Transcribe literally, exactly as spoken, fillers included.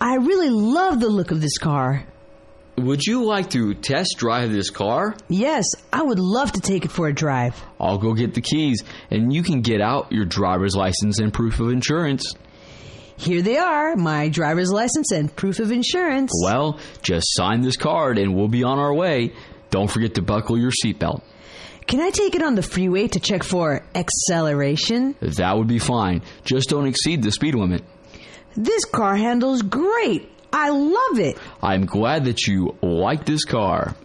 I really love the look of this car. Would you like to test drive this car? Yes, I would love to take it for a drive. I'll go get the keys, and you can get out your driver's license and proof of insurance. Here they are, my driver's license and proof of insurance. Well, just sign this card and we'll be on our way. Don't forget to buckle your seatbelt. Can I take it on the freeway to check for acceleration? That would be fine. Just don't exceed the speed limit. This car handles great. I love it. I'm glad that you like this car.